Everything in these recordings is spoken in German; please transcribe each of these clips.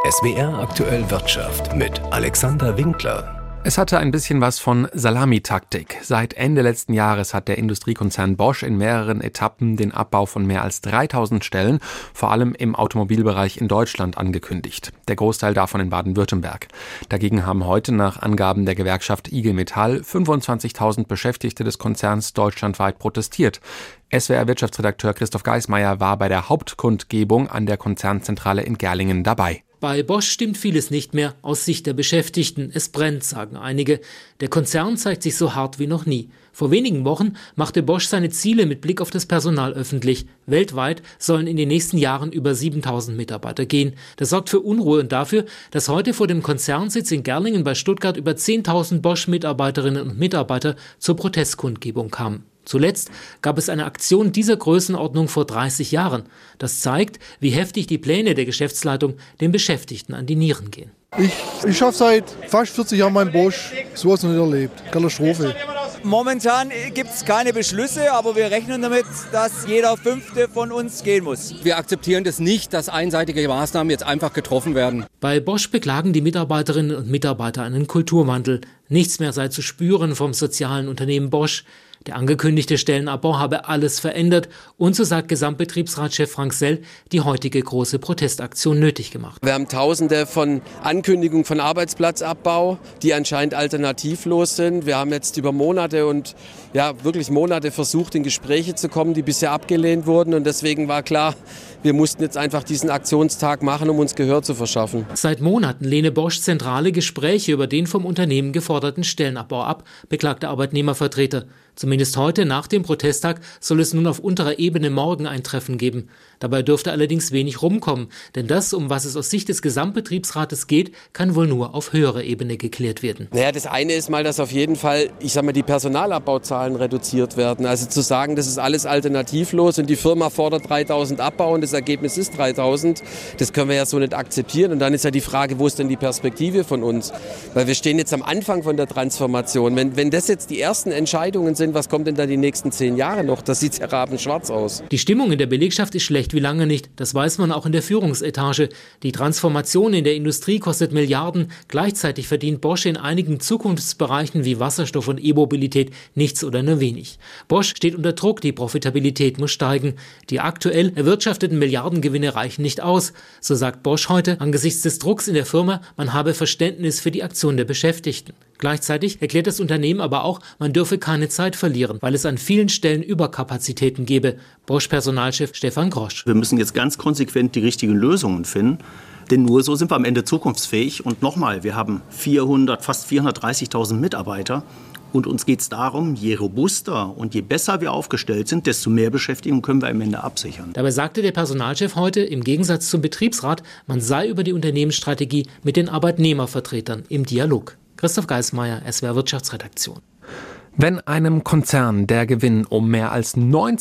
SWR Aktuell Wirtschaft mit Alexander Winkler. Es hatte ein bisschen was von Salamitaktik. Seit Ende letzten Jahres hat der Industriekonzern Bosch in mehreren Etappen den Abbau von mehr als 3000 Stellen, vor allem im Automobilbereich in Deutschland, angekündigt. Der Großteil davon in Baden-Württemberg. Dagegen haben heute nach Angaben der Gewerkschaft IG Metall 25.000 Beschäftigte des Konzerns deutschlandweit protestiert. SWR-Wirtschaftsredakteur Christoph Geismeier war bei der Hauptkundgebung an der Konzernzentrale in Gerlingen dabei. Bei Bosch stimmt vieles nicht mehr aus Sicht der Beschäftigten. Es brennt, sagen einige. Der Konzern zeigt sich so hart wie noch nie. Vor wenigen Wochen machte Bosch seine Ziele mit Blick auf das Personal öffentlich. Weltweit sollen in den nächsten Jahren über 7.000 Mitarbeiter gehen. Das sorgt für Unruhe und dafür, dass heute vor dem Konzernsitz in Gerlingen bei Stuttgart über 10.000 Bosch-Mitarbeiterinnen und Mitarbeiter zur Protestkundgebung kamen. Zuletzt gab es eine Aktion dieser Größenordnung vor 30 Jahren. Das zeigt, wie heftig die Pläne der Geschäftsleitung den Beschäftigten an die Nieren gehen. Ich schaffe seit fast 40 Jahren meinen Bosch. So was noch nicht erlebt. Katastrophe. Momentan gibt es keine Beschlüsse, aber wir rechnen damit, dass jeder Fünfte von uns gehen muss. Wir akzeptieren das nicht, dass einseitige Maßnahmen jetzt einfach getroffen werden. Bei Bosch beklagen die Mitarbeiterinnen und Mitarbeiter einen Kulturwandel. Nichts mehr sei zu spüren vom sozialen Unternehmen Bosch. Der angekündigte Stellenabbau habe alles verändert und, so sagt Gesamtbetriebsratschef Frank Sell, die heutige große Protestaktion nötig gemacht. Wir haben Tausende von Ankündigungen von Arbeitsplatzabbau, die anscheinend alternativlos sind. Wir haben jetzt über Monate und wirklich Monate versucht, in Gespräche zu kommen, die bisher abgelehnt wurden. Und deswegen war klar, wir mussten jetzt einfach diesen Aktionstag machen, um uns Gehör zu verschaffen. Seit Monaten lehne Bosch zentrale Gespräche über den vom Unternehmen geforderten Stellenabbau ab, beklagte Arbeitnehmervertreter. Zumindest heute, nach dem Protesttag, soll es nun auf unterer Ebene morgen ein Treffen geben. Dabei dürfte allerdings wenig rumkommen, denn das, um was es aus Sicht des Gesamtbetriebsrates geht, kann wohl nur auf höherer Ebene geklärt werden. Das eine ist mal, dass auf jeden Fall, die Personalabbauzahlen reduziert werden. Also zu sagen, das ist alles alternativlos und die Firma fordert 3.000 Abbau und das Ergebnis ist 3.000, das können wir ja so nicht akzeptieren. Und dann ist ja die Frage, wo ist denn die Perspektive von uns? Weil wir stehen jetzt am Anfang von der Transformation. Wenn das jetzt die ersten Entscheidungen sind, was kommt denn da die nächsten 10 Jahre noch? Das sieht ja rabenschwarz aus. Die Stimmung in der Belegschaft ist schlecht wie lange nicht. Das weiß man auch in der Führungsetage. Die Transformation in der Industrie kostet Milliarden. Gleichzeitig verdient Bosch in einigen Zukunftsbereichen wie Wasserstoff und E-Mobilität nichts oder nur wenig. Bosch steht unter Druck, die Profitabilität muss steigen. Die aktuell erwirtschafteten Milliardengewinne reichen nicht aus. So sagt Bosch heute, angesichts des Drucks in der Firma, man habe Verständnis für die Aktion der Beschäftigten. Gleichzeitig erklärt das Unternehmen aber auch, man dürfe keine Zeit verlieren, weil es an vielen Stellen Überkapazitäten gebe. Bosch-Personalchef Stefan Grosch. Wir müssen jetzt ganz konsequent die richtigen Lösungen finden. Denn nur so sind wir am Ende zukunftsfähig. Und nochmal, wir haben fast 430.000 Mitarbeiter. Und uns geht es darum, je robuster und je besser wir aufgestellt sind, desto mehr Beschäftigung können wir am Ende absichern. Dabei sagte der Personalchef heute, im Gegensatz zum Betriebsrat, man sei über die Unternehmensstrategie mit den Arbeitnehmervertretern im Dialog. Christoph Geismeier, SWR Wirtschaftsredaktion. Wenn einem Konzern der Gewinn um mehr als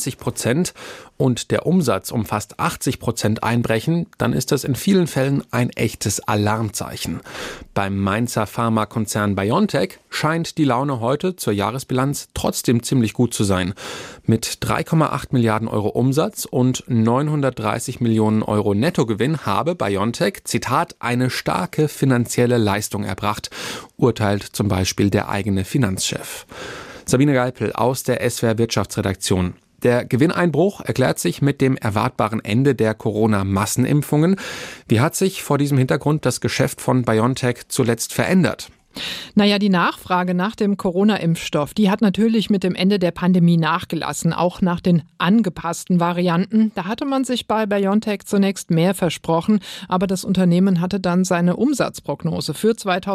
90% und der Umsatz um fast 80% einbrechen, dann ist das in vielen Fällen ein echtes Alarmzeichen. Beim Mainzer Pharmakonzern BioNTech scheint die Laune heute zur Jahresbilanz trotzdem ziemlich gut zu sein. Mit 3,8 Milliarden Euro Umsatz und 930 Millionen Euro Nettogewinn habe BioNTech, Zitat, eine starke finanzielle Leistung erbracht, urteilt zum Beispiel der eigene Finanzchef. Sabine Geipel aus der SWR Wirtschaftsredaktion. Der Gewinneinbruch erklärt sich mit dem erwartbaren Ende der Corona-Massenimpfungen. Wie hat sich vor diesem Hintergrund das Geschäft von BioNTech zuletzt verändert? Die Nachfrage nach dem Corona-Impfstoff, die hat natürlich mit dem Ende der Pandemie nachgelassen, auch nach den angepassten Varianten. Da hatte man sich bei BioNTech zunächst mehr versprochen, aber das Unternehmen hatte dann seine Umsatzprognose für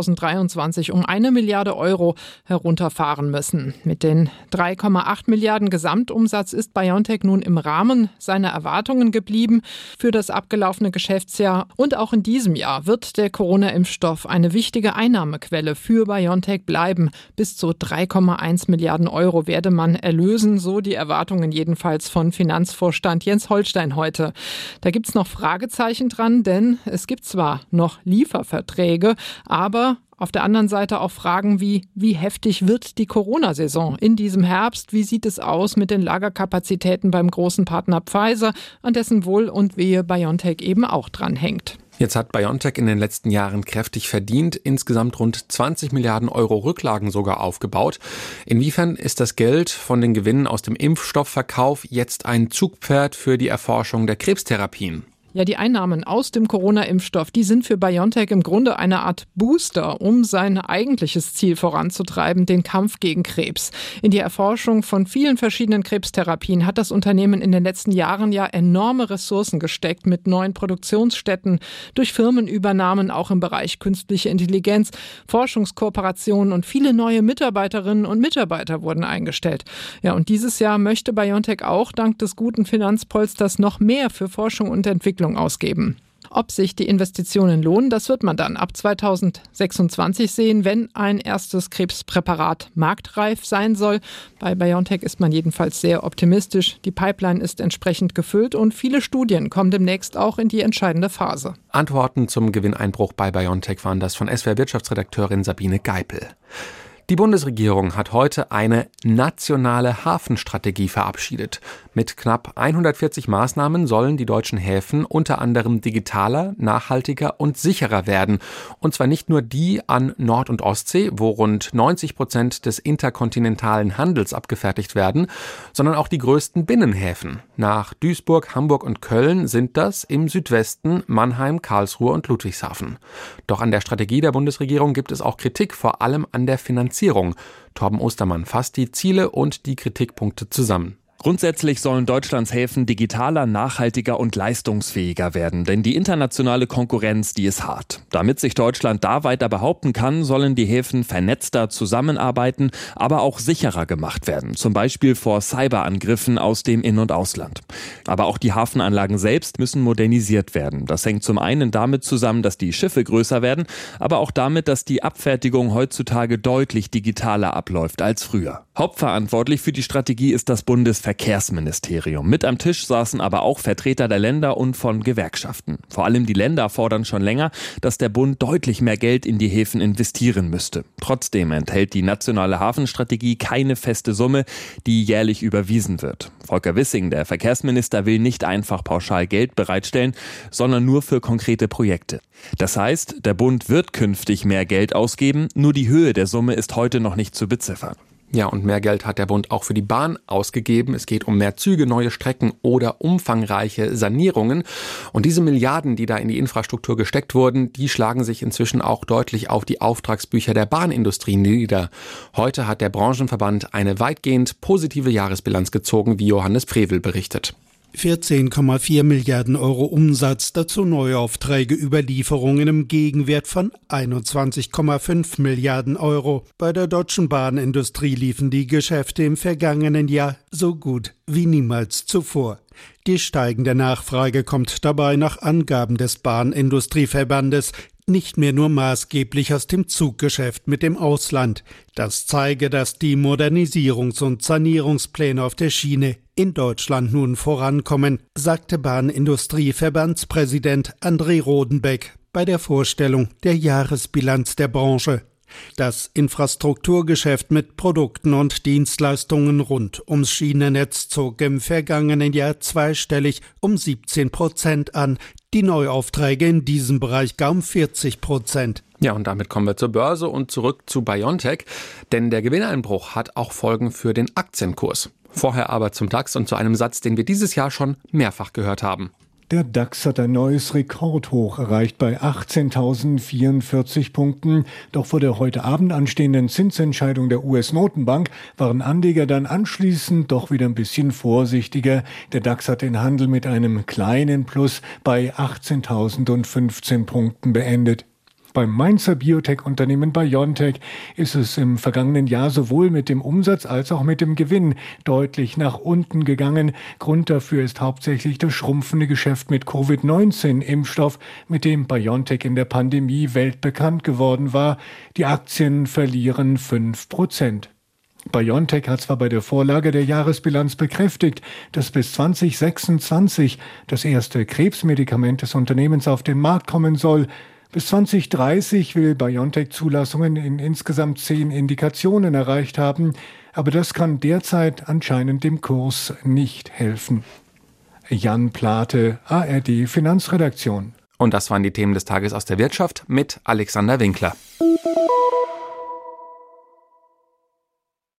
2023 um 1 Milliarde Euro herunterfahren müssen. Mit den 3,8 Milliarden Gesamtumsatz ist BioNTech nun im Rahmen seiner Erwartungen geblieben für das abgelaufene Geschäftsjahr. Und auch in diesem Jahr wird der Corona-Impfstoff eine wichtige Einnahmequelle für BioNTech bleiben. Bis zu 3,1 Milliarden Euro werde man erlösen, so die Erwartungen jedenfalls von Finanzvorstand Jens Holstein heute. Da gibt es noch Fragezeichen dran, denn es gibt zwar noch Lieferverträge, aber auf der anderen Seite auch Fragen wie heftig wird die Corona-Saison in diesem Herbst? Wie sieht es aus mit den Lagerkapazitäten beim großen Partner Pfizer, an dessen Wohl und Wehe BioNTech eben auch dranhängt? Jetzt hat BioNTech in den letzten Jahren kräftig verdient, insgesamt rund 20 Milliarden Euro Rücklagen sogar aufgebaut. Inwiefern ist das Geld von den Gewinnen aus dem Impfstoffverkauf jetzt ein Zugpferd für die Erforschung der Krebstherapien? Ja, die Einnahmen aus dem Corona-Impfstoff, die sind für BioNTech im Grunde eine Art Booster, um sein eigentliches Ziel voranzutreiben, den Kampf gegen Krebs. In die Erforschung von vielen verschiedenen Krebstherapien hat das Unternehmen in den letzten Jahren ja enorme Ressourcen gesteckt mit neuen Produktionsstätten, durch Firmenübernahmen auch im Bereich künstliche Intelligenz, Forschungskooperationen und viele neue Mitarbeiterinnen und Mitarbeiter wurden eingestellt. Ja, und dieses Jahr möchte BioNTech auch dank des guten Finanzpolsters noch mehr für Forschung und Entwicklung ausgeben. Ob sich die Investitionen lohnen, das wird man dann ab 2026 sehen, wenn ein erstes Krebspräparat marktreif sein soll. Bei BioNTech ist man jedenfalls sehr optimistisch. Die Pipeline ist entsprechend gefüllt und viele Studien kommen demnächst auch in die entscheidende Phase. Antworten zum Gewinneinbruch bei BioNTech waren das von SWR-Wirtschaftsredakteurin Sabine Geipel. Die Bundesregierung hat heute eine nationale Hafenstrategie verabschiedet. Mit knapp 140 Maßnahmen sollen die deutschen Häfen unter anderem digitaler, nachhaltiger und sicherer werden. Und zwar nicht nur die an Nord- und Ostsee, wo rund 90% des interkontinentalen Handels abgefertigt werden, sondern auch die größten Binnenhäfen. Nach Duisburg, Hamburg und Köln sind das im Südwesten Mannheim, Karlsruhe und Ludwigshafen. Doch an der Strategie der Bundesregierung gibt es auch Kritik, vor allem an der Finanzierung. Torben Ostermann fasst die Ziele und die Kritikpunkte zusammen. Grundsätzlich sollen Deutschlands Häfen digitaler, nachhaltiger und leistungsfähiger werden, denn die internationale Konkurrenz, die ist hart. Damit sich Deutschland da weiter behaupten kann, sollen die Häfen vernetzter zusammenarbeiten, aber auch sicherer gemacht werden, zum Beispiel vor Cyberangriffen aus dem In- und Ausland. Aber auch die Hafenanlagen selbst müssen modernisiert werden. Das hängt zum einen damit zusammen, dass die Schiffe größer werden, aber auch damit, dass die Abfertigung heutzutage deutlich digitaler abläuft als früher. Hauptverantwortlich für die Strategie ist das Bundesverkehrsministerium. Mit am Tisch saßen aber auch Vertreter der Länder und von Gewerkschaften. Vor allem die Länder fordern schon länger, dass der Bund deutlich mehr Geld in die Häfen investieren müsste. Trotzdem enthält die nationale Hafenstrategie keine feste Summe, die jährlich überwiesen wird. Volker Wissing, der Verkehrsminister, will nicht einfach pauschal Geld bereitstellen, sondern nur für konkrete Projekte. Das heißt, der Bund wird künftig mehr Geld ausgeben, nur die Höhe der Summe ist heute noch nicht zu beziffern. Ja, und mehr Geld hat der Bund auch für die Bahn ausgegeben. Es geht um mehr Züge, neue Strecken oder umfangreiche Sanierungen. Und diese Milliarden, die da in die Infrastruktur gesteckt wurden, die schlagen sich inzwischen auch deutlich auf die Auftragsbücher der Bahnindustrie nieder. Heute hat der Branchenverband eine weitgehend positive Jahresbilanz gezogen, wie Johannes Prevel berichtet. 14,4 Milliarden Euro Umsatz, dazu Neuaufträge über Lieferungen im Gegenwert von 21,5 Milliarden Euro. Bei der deutschen Bahnindustrie liefen die Geschäfte im vergangenen Jahr so gut wie niemals zuvor. Die steigende Nachfrage kommt dabei nach Angaben des Bahnindustrieverbandes nicht mehr nur maßgeblich aus dem Zuggeschäft mit dem Ausland. Das zeige, dass die Modernisierungs- und Sanierungspläne auf der Schiene in Deutschland nun vorankommen, sagte Bahnindustrieverbandspräsident André Rodenbeck bei der Vorstellung der Jahresbilanz der Branche. Das Infrastrukturgeschäft mit Produkten und Dienstleistungen rund ums Schienennetz zog im vergangenen Jahr zweistellig um 17% an, die Neuaufträge in diesem Bereich gar um 40%. Ja, und damit kommen wir zur Börse und zurück zu BioNTech, denn der Gewinneinbruch hat auch Folgen für den Aktienkurs. Vorher aber zum DAX und zu einem Satz, den wir dieses Jahr schon mehrfach gehört haben. Der DAX hat ein neues Rekordhoch erreicht bei 18.044 Punkten. Doch vor der heute Abend anstehenden Zinsentscheidung der US-Notenbank waren Anleger dann anschließend doch wieder ein bisschen vorsichtiger. Der DAX hat den Handel mit einem kleinen Plus bei 18.015 Punkten beendet. Beim Mainzer Biotech-Unternehmen BioNTech ist es im vergangenen Jahr sowohl mit dem Umsatz als auch mit dem Gewinn deutlich nach unten gegangen. Grund dafür ist hauptsächlich das schrumpfende Geschäft mit Covid-19-Impfstoff, mit dem BioNTech in der Pandemie weltbekannt geworden war. Die Aktien verlieren 5%. BioNTech hat zwar bei der Vorlage der Jahresbilanz bekräftigt, dass bis 2026 das erste Krebsmedikament des Unternehmens auf den Markt kommen soll. Bis 2030 will BioNTech Zulassungen in insgesamt 10 Indikationen erreicht haben, aber das kann derzeit anscheinend dem Kurs nicht helfen. Jan Plate, ARD Finanzredaktion. Und das waren die Themen des Tages aus der Wirtschaft mit Alexander Winkler.